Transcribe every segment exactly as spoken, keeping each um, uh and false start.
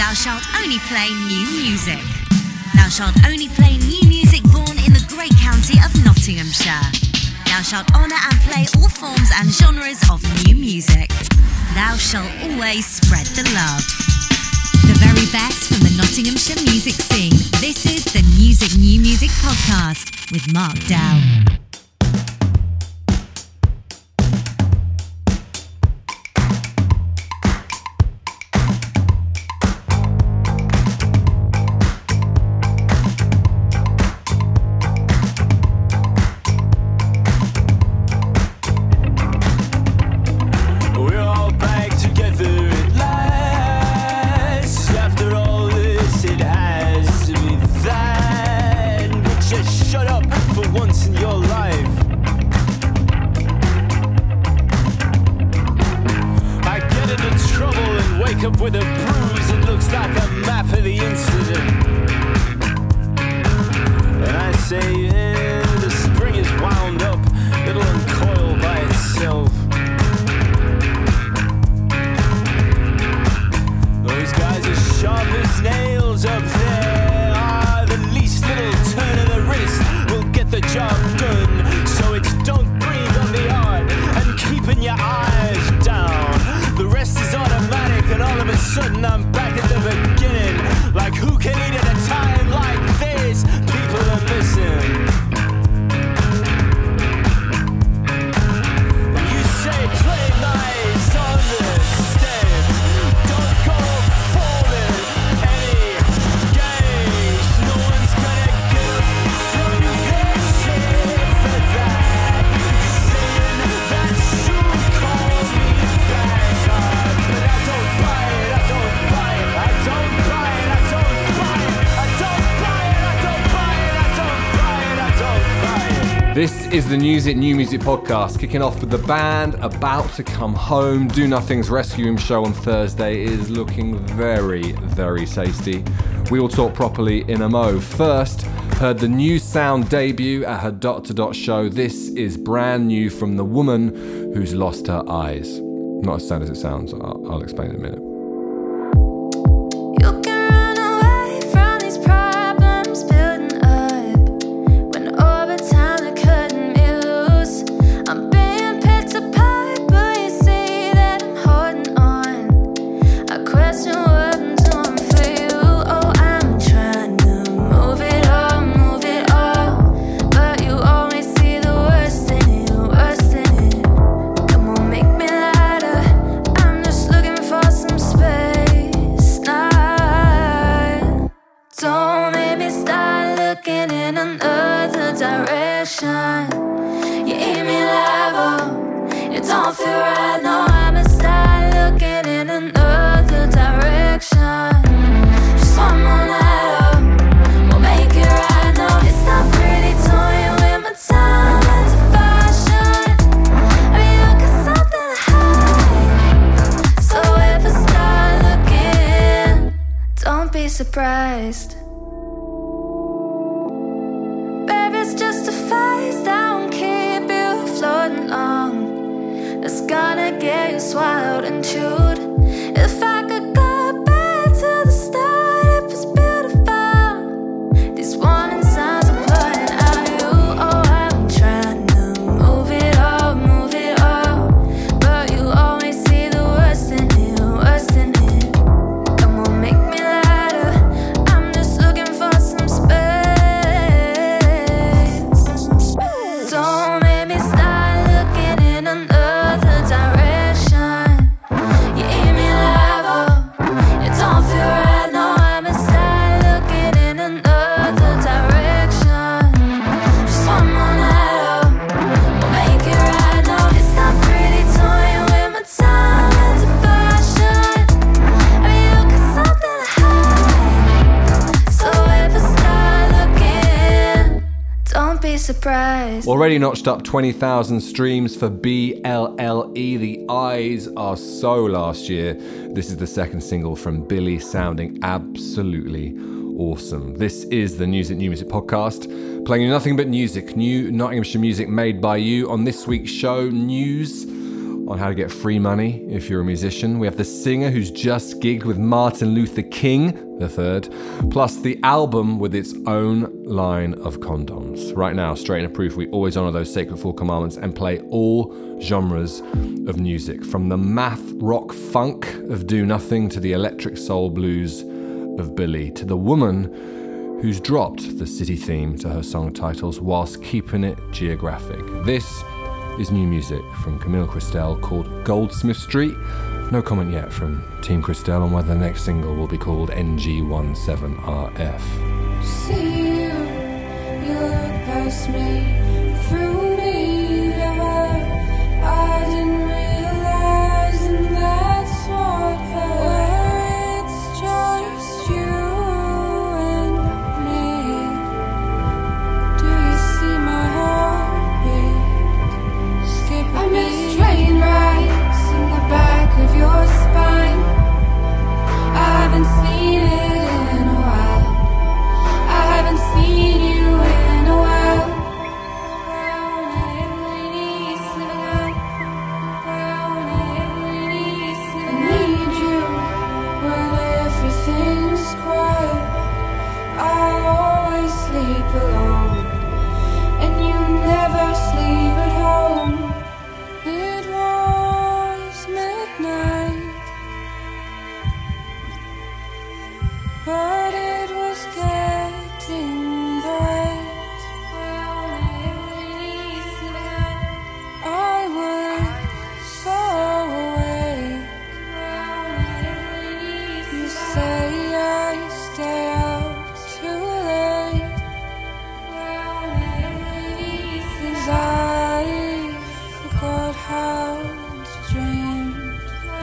Thou shalt only play new music. Thou shalt only play new music born in the great county of Nottinghamshire. Thou shalt honour and play all forms and genres of new music. Thou shalt always spread the love. The very best from the Nottinghamshire music scene. This is the Music New Music Podcast with Mark Dow. This is the Music New Music Podcast, kicking off with the band About to Come Home. Do Nothing's Rescue Room show on Thursday is looking very, very tasty. We will talk properly in a mo. First, heard the new sound debut at her Dot to Dot show. This is brand new from the woman who's lost her eyes. Not as sad as it sounds, I'll, I'll explain in a minute. Surprised. Baby, it's just a phase that won't keep you floating long. That's gonna get you swallowed and chewed. If I could go back to the start, it was beautiful. These warning signs are pointing at you. Oh, I'm trying to move it all, move it all, but you always see the worst in it, worst in it. Come on, make me laugh. Surprise. Already notched up twenty thousand streams for B L L E. The Eyes Are So last year. This is the second single from Billy, sounding absolutely awesome. This is the Music New Music Podcast, playing you nothing but music, new Nottinghamshire music made by you. On this week's show, news on how to get free money if you're a musician. We have the singer who's just gigged with Martin Luther King the third, plus the album with its own line of condoms. Right now, Straight and Proof, we always honour those sacred four commandments and play all genres of music, from the math rock funk of Do Nothing to the electric soul blues of Billy, to the woman who's dropped the city theme to her song titles whilst keeping it geographic. This is new music from Camille Christelle called Goldsmith Street. No comment yet from Team Christelle on whether the next single will be called N G seventeen R F. See you, you look past me, through me, yeah. I didn't realize, and that's what hurt. It's just you and me. Do you see my heartbeat? Skip I miss train rides in the back of your spine. I haven't seen it in a while. I haven't seen you in a while. I need you when everything's quiet. I always sleep alone, and you never sleep at home. It was midnight, but it was getting bright. I was so awake. You say I stay out too late, 'cause I forgot how to dream.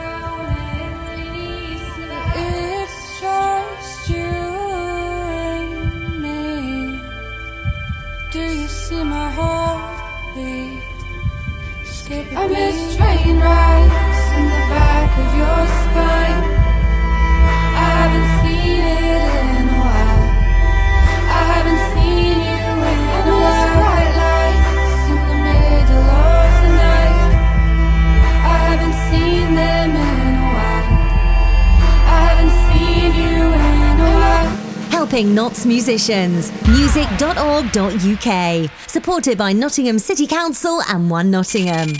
It's just you and me. Do you see my heartbeat? Skip I miss train rides in the back of your spine. I haven't seen it in a while. I haven't seen you in a while. Bright lights in the middle of the night. I haven't seen them in a while. I haven't seen you in a while. Helping Notts musicians. music dot org dot U K. Supported by Nottingham City Council and One Nottingham.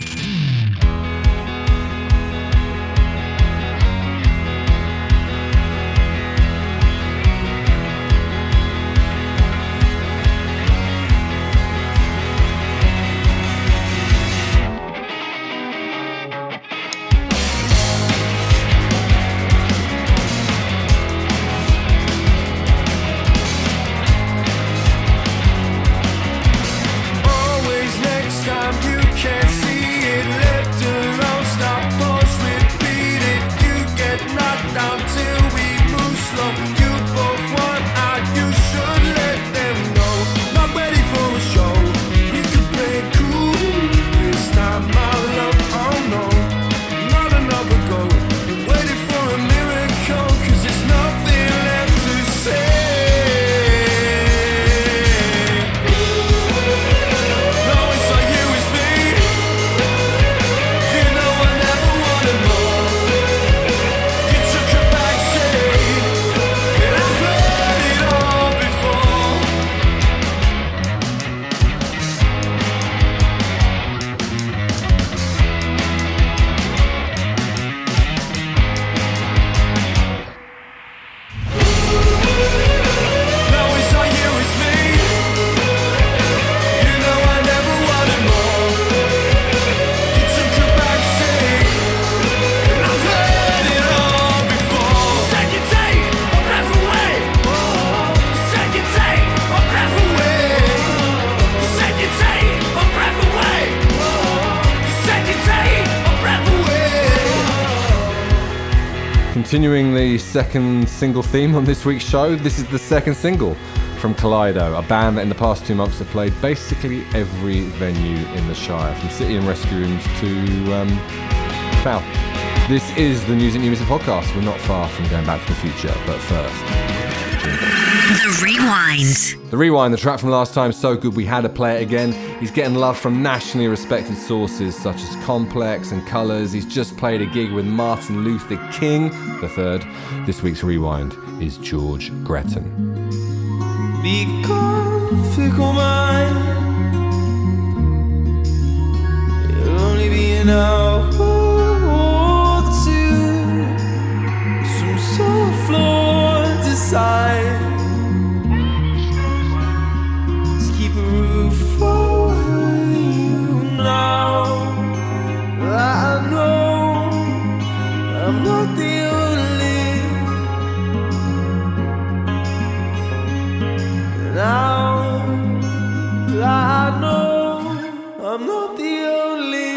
Always next time you can't see it, left alone, stop, pause, repeat it. You get knocked down till we move slow. You both want out, you should let them know. Not ready for a show, you can play it cool. This time my love, oh no, not another go. Waiting for a miracle, 'cause there's nothing left to say. No, it's not you, it's me. You know I never wanted more. You took a back seat, and I've heard it all before. No, it's not you, it's me. You know I never wanted more. You took a back seat, and I've heard it all before. You said you'd take a breath away. You said you'd take a breath away. You said you'd take a breath away. You said you'd take a breath away. Continuing the second single theme on this week's show, this is the second single from Kaleido, a band that in the past two months have played basically every venue in the Shire, from city and rescue rooms to um, Foul. This is the Music New Music Podcast. We're not far from going back to the future, but first... The Rewind. The Rewind, the track from last time, so good we had to play it again. He's getting love from nationally respected sources such as Complex and Colours. He's just played a gig with Martin Luther King the third. This week's Rewind is George Gretton. Become fickle mind. It'll only be an hour or two. Some soft floor decide to keep a roof over you. Now I know I'm not the Now I know I'm not the only.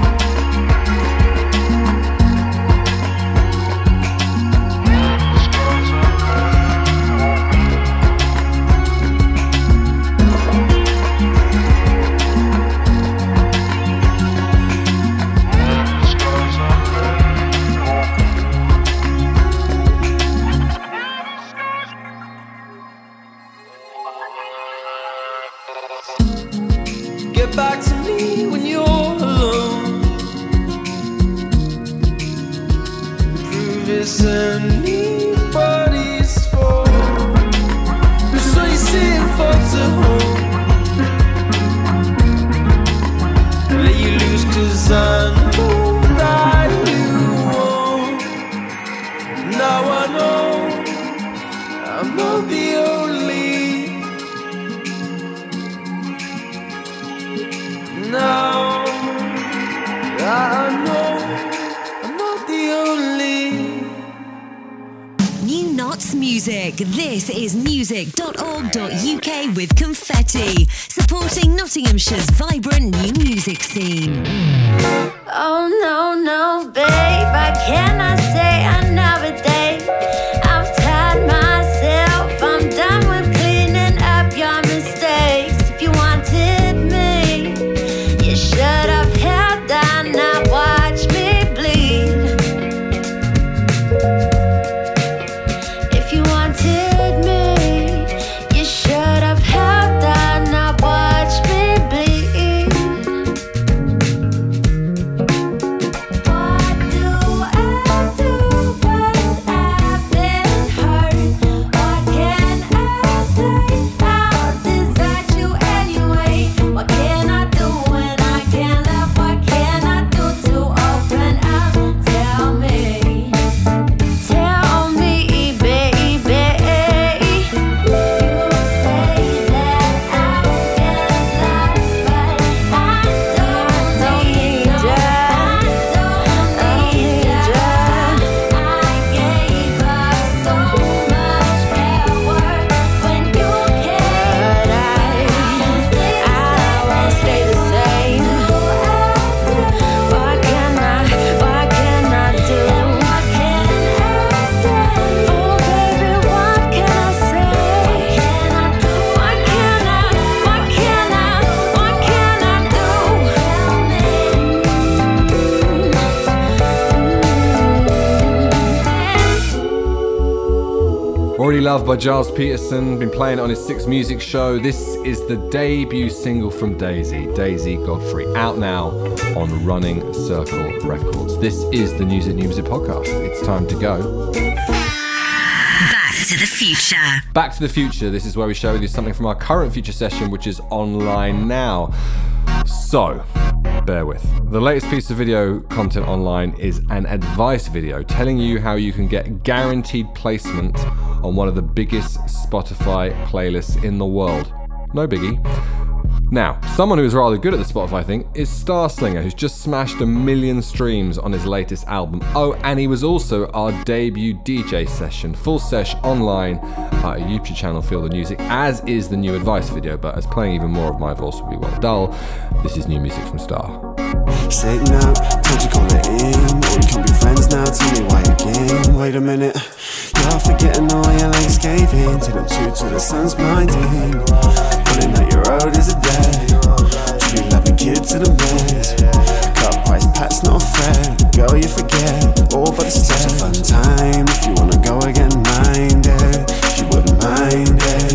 Get back to me when you're alone. Prove it's anybody's fault. So you sit folks at home. Let you lose cause I know that you won't. Now I know I'm not the only. Now I know I'm not the only. New Knots Music. This is music dot org dot U K with Confetti, supporting Nottinghamshire's vibrant new music scene. Oh no, no, babe, I cannot stay another day. I've tired myself, I'm done with cleaning up your mistakes. If you wanted me, you should have held down, now watch me bleed. If you wanted me, you should have held down, now watch me bleed. What do I do when I've been hurt? What can I say? I'll desert you anyway. What can I do when I can't love? What can I do to open up? Tell me, tell me, baby. You say that I'll get lost, but I don't need ya. I don't need ya. I gave up so much power when you came. But I, I won't stay the same. What can I, what can I do? What can I say? Oh baby, what can I say? What can I do? What can I, what can I, what can I do? Already Loved by Giles Peterson, been playing it on his Six Music show. This is the debut single from Daisy, Daisy Godfrey, out now on Running Circle Records. This is the Music New Music podcast. It's time to go. Back to the future. Back to the future. This is where we share with you something from our current future session, which is online now. So, bear with. The latest piece of video content online is an advice video telling you how you can get guaranteed placement on one of the biggest Spotify playlists in the world. No biggie. Now, someone who is rather good at the Spotify thing is Starslinger, who's just smashed a million streams on his latest album. Oh, and he was also our debut D J session, full sesh online at our YouTube channel, Feel the Music, as is the new advice video, but as playing even more of my voice would be well dull, this is new music from Star. Say it now, time to call it in. Or we can be friends now, tell me why again. Wait a minute, you're forgetting all your legs gave in to the two till the sun's blinding. Pulling out your road is a day. Two loving kids to the mess. Cut price pats not fair. Girl, you forget all but it's such a fun time. If you wanna go again, mind it. She wouldn't mind it.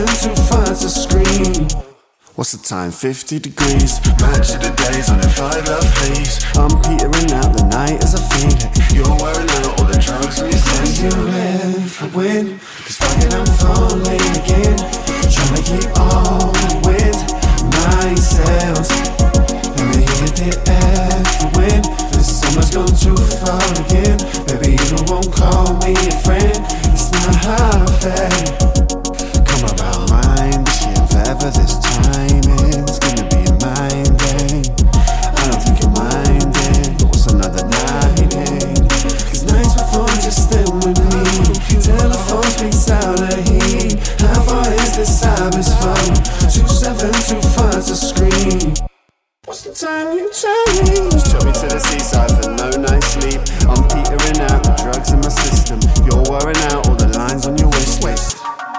seven too far to scream. What's the time? fifty degrees. Match of the days on a five love haze. I'm petering out the night as I feel it. You're wearing out all the drugs and you say you live for win. Cause fucking I'm falling again. Trying to keep all the wind. My sails. Let me hit the air for win. This summer's gone too far again. Baby, you won't call me a friend. It's not half fair. Come around mine this year and forever this time. It's gonna be a mind thing. I don't think you're minding. But what's another night in? Cause nights before just stay with me. Telephone speaks out of heat. How far is this cyber's phone? Two seven too far to scream. What's the time you tell me? Just took me to the seaside for no night's sleep. I'm petering out the drugs in my system. You're wearing out all the lines on your waist. waist.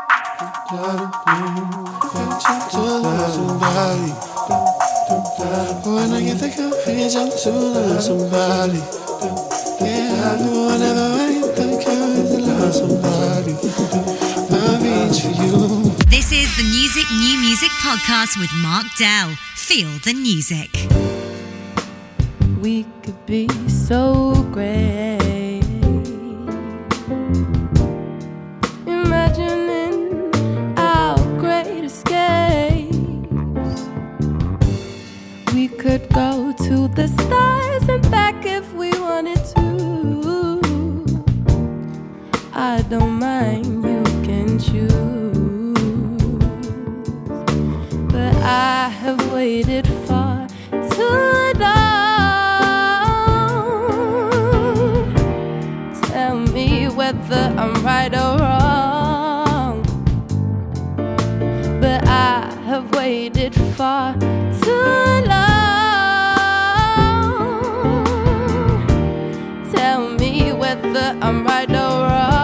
Somebody. When I get the courage, I'm to love somebody. Yeah, I do whatever I get the courage to love somebody. I reach for you. This is the Music New Music Podcast with Mark Dell. Feel the music. We could be so great. Imagining our great escapes. We could go to the stars and back if we wanted to. I don't mind, you can choose. But I have waited far too long. Tell me whether I'm right or wrong. But I have waited far too long. Tell me whether I'm right or wrong.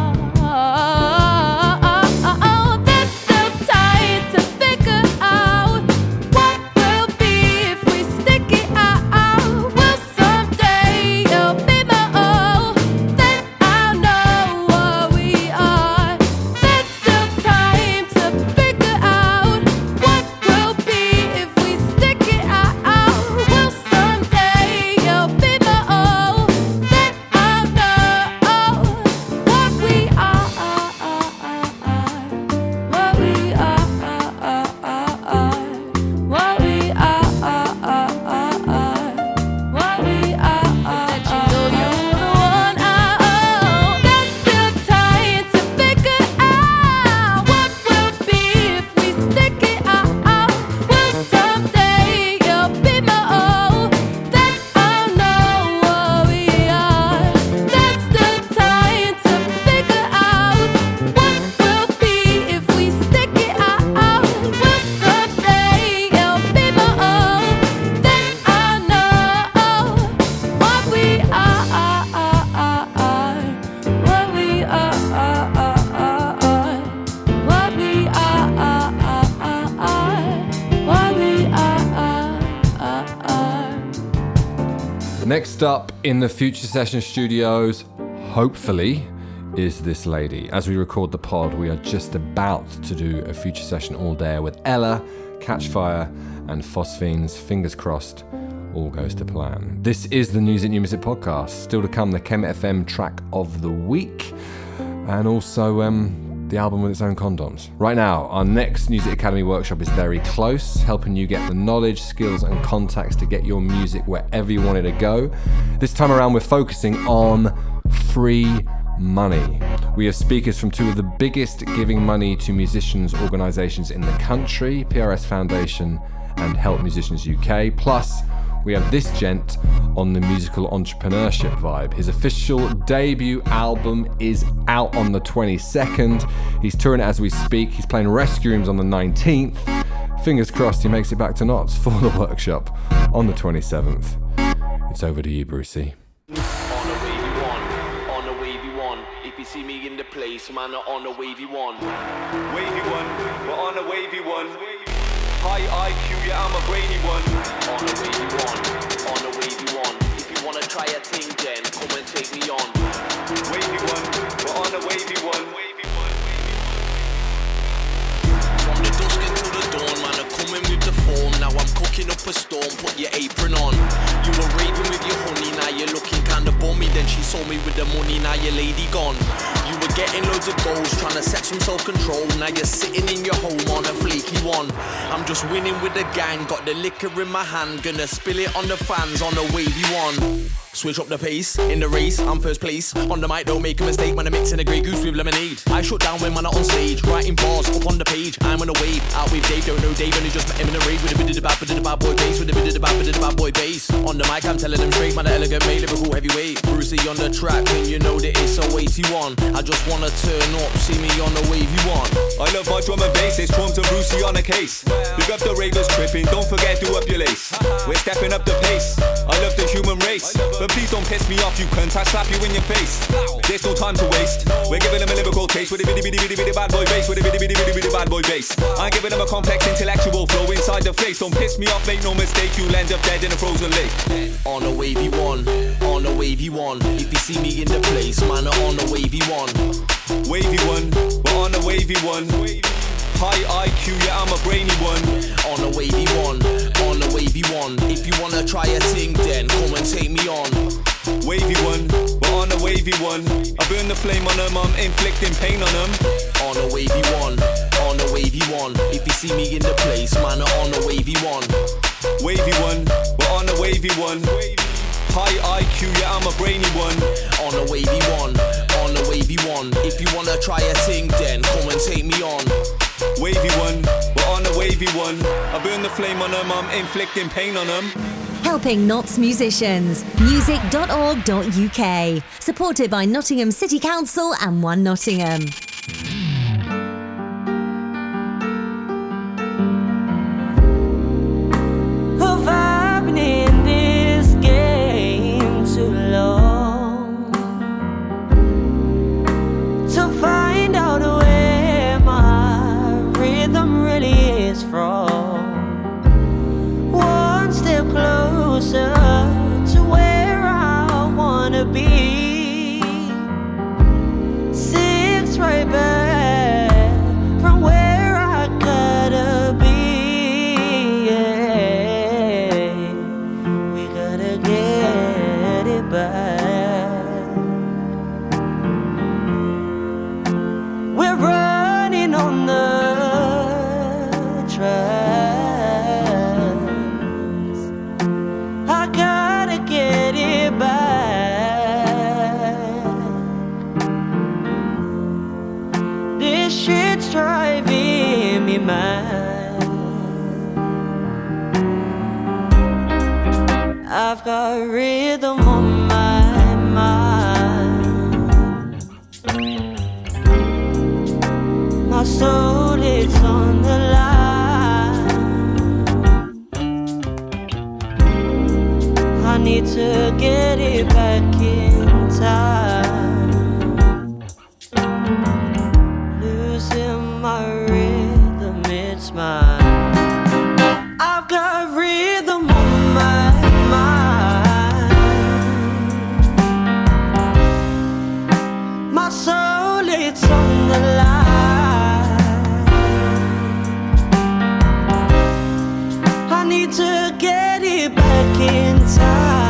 Next up in the Future Session studios, hopefully, is this lady. As we record the pod, we are just about to do a Future Session all day with Ella, Catchfire, and Phosphenes. Fingers crossed, all goes to plan. This is the Music New Music Podcast. Still to come, the Chem F M track of the week, and also um, the album with its own condoms. Right now, our next Music Academy workshop is very close, helping you get the knowledge, skills, and contacts to get your music wherever you want it to go. This time around, we're focusing on free money. We have speakers from two of the biggest giving money to musicians organisations in the country, P R S Foundation and Help Musicians U K. Plus, we have this gent on the musical entrepreneurship vibe. His official debut album is out on the twenty-second. He's touring it as we speak. He's playing Rescue Rooms on the nineteenth. Fingers crossed he makes it back to Knots for the workshop on the twenty-seventh. It's over to you, Brucey. On the wavy one, on the wavy one. If you see me in the place, man, on the wavy one. Wavy one, we're on a wavy one. High I Q, yeah, I'm a brainy one. On the wavy one, on the wavy one. If you wanna try a thing, then come and take me on. Wavy one, we're on a wavy one. Wavy one, wavy one. a storm, put your apron on. You were raving with your honey, now you're looking kinda bummy. Then she sold me with the money, now your lady gone. You were getting loads of goals, trying to set some self-control. Now you're sitting in your home on a flaky one. I'm just winning with the gang, got the liquor in my hand, gonna spill it on the fans on a wavy one. Switch up the pace, in the race, I'm first place. On the mic, don't make a mistake when I'm mixing a Grey Goose with lemonade. I shut down when man are on stage, writing bars up on the page. I'm on a wave, out with Dave, don't know Dave, only just met him in a rave. With a bit of the bad, bit of the bad boy bass, with a bit of the bad, bit of the bad boy bass. On the mic, I'm telling them straight, man, an elegant mate, lyrical heavyweight. Brucey on the track, and you know that it's so eighty-one. I just wanna turn up, see me on the wave you want. I love my drum and bass, it's Trumps and Brucey on a case. Big up the ravers tripping, don't forget do up your lace. We're stepping up the pace, I love the human race. But please don't piss me off, you cunt, I slap you in your face. There's no time to waste, we're giving them a lyrical taste. With a bitty bitty bitty bitty bad boy bass, with a bitty bitty bitty bitty bad boy bass. I'm giving them a complex intellectual flow inside the face. Don't piss me off, make no mistake, you'll end up dead in a frozen lake. On a wavy one, on a wavy one. If you see me in the place, man, on a wavy one. Wavy one, but on a wavy one. High I Q, yeah, I'm a brainy one. On a wavy one, on a wavy one. If you wanna try a thing, then come and take me on. Wavy one, but on a wavy one. I burn the flame on them, I'm inflicting pain on them. On a wavy one, on a wavy one. If you see me in the place, man, on a wavy one. Wavy one, but on a wavy one. High I Q, yeah, I'm a brainy one. On a wavy one, on a wavy one. If you wanna try a thing, then come and take me on. Wavy one, but on a wavy one. I burn the flame on them, I'm inflicting pain on them. Helping Notts musicians. music dot org dot U K. Supported by Nottingham City Council and One Nottingham. I've been in this game too long to find out where my rhythm really is from. One step closer to where I wanna be. Six right back from where I gotta be. Yeah. We gotta get it back. We're running on the track. I gotta get it back. This shit's driving me mad. I've got rhythm on my mind. My soul is on the line. I need to get it back in time. Losing my rhythm, it's mine. I've got rhythm on my mind. My soul, it's on the line. I need to get it back in time.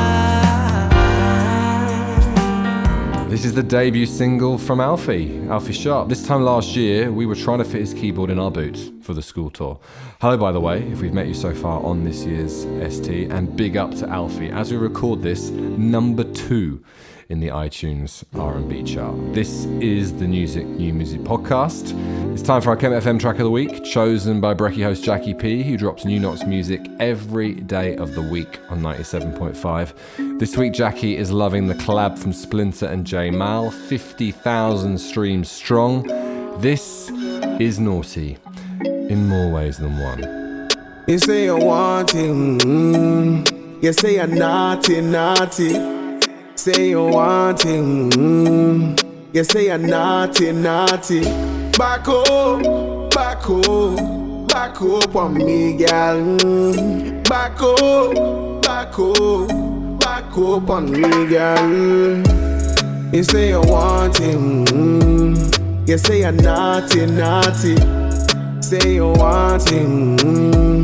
This is the debut single from Alfie, Alfie Sharp. This time last year, we were trying to fit his keyboard in our boots for the school tour. Hello, by the way, if we've met you so far on this year's S T, and big up to Alfie. As we record this, number two in the iTunes R and B chart. This is the Music New Music podcast. It's time for our Kent F M track of the week, chosen by Brekkie host Jackie P, who drops new Notts music every day of the week on ninety-seven point five. This week, Jackie is loving the collab from Splinter and J Mal, fifty thousand streams strong. This is Naughty in more ways than one. You say you want him, mm, you say you're naughty, naughty. Say you want him, mm, you say you're naughty, naughty. Back up, back up, back up on me, girl. Mm. Back up, back up, back up on me, girl. You say you want him, mm, you say you're naughty, naughty. Say you want him, mm,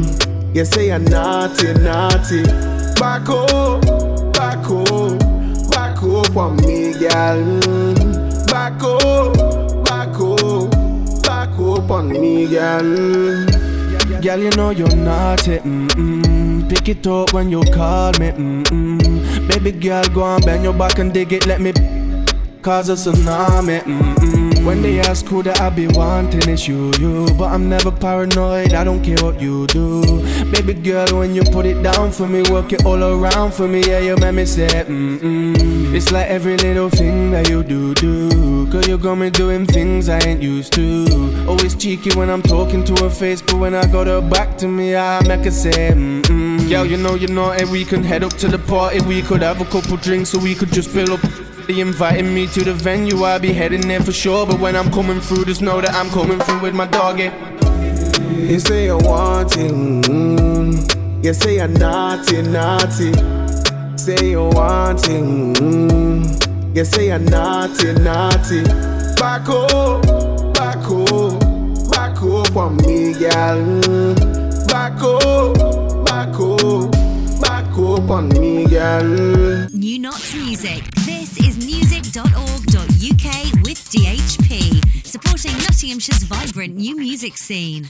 You say you're naughty, naughty. Back up, back up, back up on me, girl. Mm. Back up, back up, back up on me, girl. Girl, you know you're naughty, mm-mm. Pick it up when you call me, mm-mm. Baby girl, go on, bend your back and dig it, let me cause a tsunami, mm-mm. When they ask who that I be wanting, it's you, you. But I'm never paranoid, I don't care what you do. Baby girl, when you put it down for me, work it all around for me, yeah, you make me say, mm-mm. It's like every little thing that you do, do. Cause you got me doing things I ain't used to. Always cheeky when I'm talking to her face, but when I got her back to me, I make her say, mm-mm. Girl, you know you're naughty, we can head up to the party. We could have a couple drinks so we could just build up. They inviting me to the venue, I'll be heading there for sure. But when I'm coming through, just know that I'm coming through with my doggy. You say you want it, mm-hmm. You say you're naughty, naughty. Say you want it, mm-hmm. You say you're naughty, naughty. Back up, back up, back up on me, girl. Mm. Back up, back up, back up on me, girl. New Knots Music. This is music dot org dot U K with D H P, supporting Nottinghamshire's vibrant new music scene.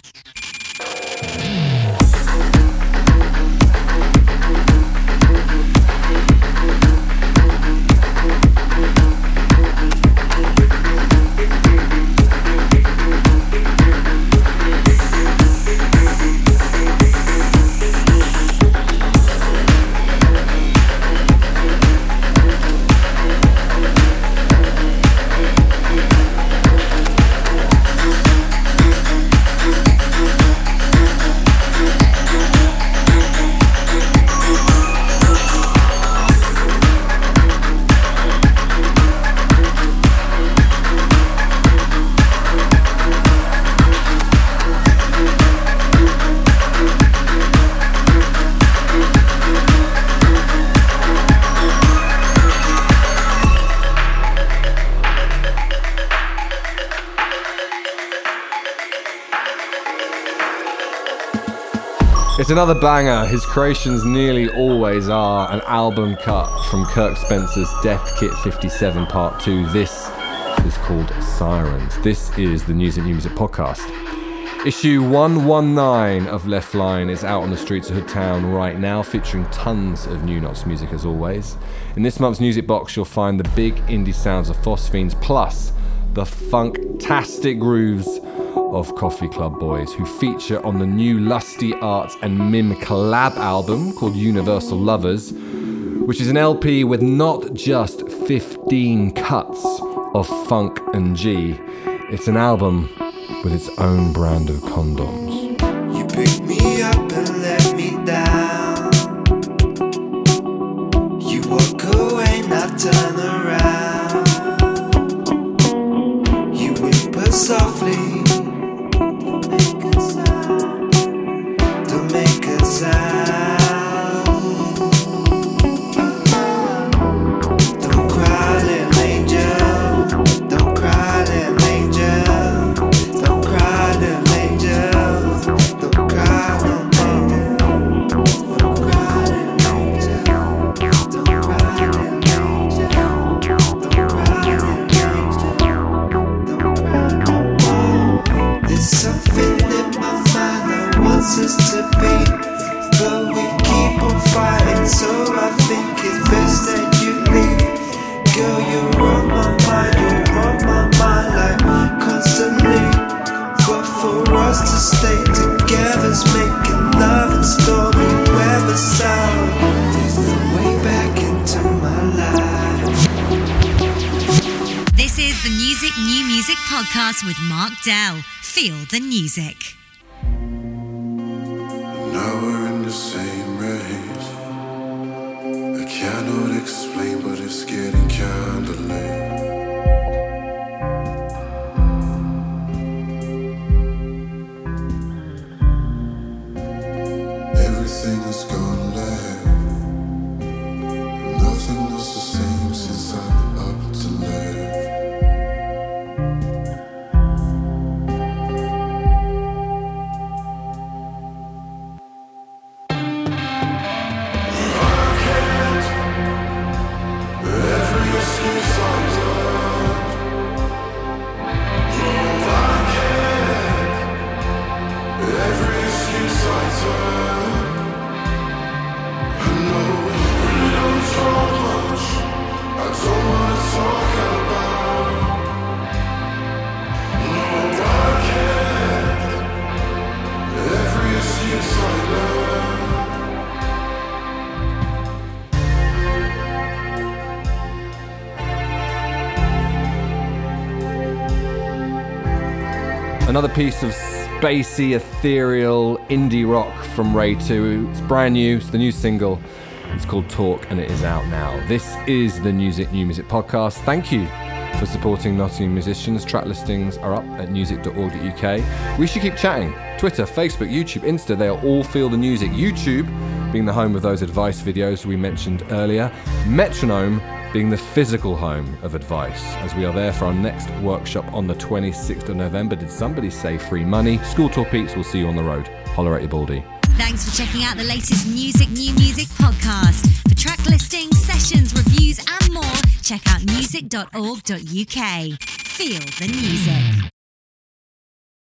It's another banger. His creations nearly always are an album cut from Kirk Spencer's Death Kit fifty-seven Part two. This is called Sirens. This is the News and New Music podcast. Issue one nineteen of Left Line is out on the streets of Hoodtown right now, featuring tons of New Knots music as always. In this month's music box, you'll find the big indie sounds of Phosphenes, plus the funktastic grooves of Coffee Club Boys, who feature on the new Lusty Arts and Mim collab album called Universal Lovers, which is an L P with not just fifteen cuts of funk and G. It's an album with its own brand of condoms. You pick me up and let me down. You walk away, not turn around. You whisper softly. Podcast with Mark Dell. Feel the music. Now we're in the same race. I cannot explain, but it's getting kinda late. Everything has gone left. Nothing was the same since I'm up to left. Another piece of spacey, ethereal indie rock from Ray two. It's brand new, it's the new single. It's called Talk and it is out now. This is the Music New Music podcast. Thank you for supporting Nottingham musicians. Track listings are up at music dot org dot U K. We should keep chatting. Twitter, Facebook, YouTube, Insta, they'll all feel the music. YouTube being the home of those advice videos we mentioned earlier. Metronome being the physical home of advice, as we are there for our next workshop on the twenty-sixth of November. Did somebody say free money? School Tour Peeps, we'll see you on the road. Holler at your baldy. Thanks for checking out the latest Music New Music podcast. For track listings, sessions, reviews and more, check out music dot org dot U K. Feel the music.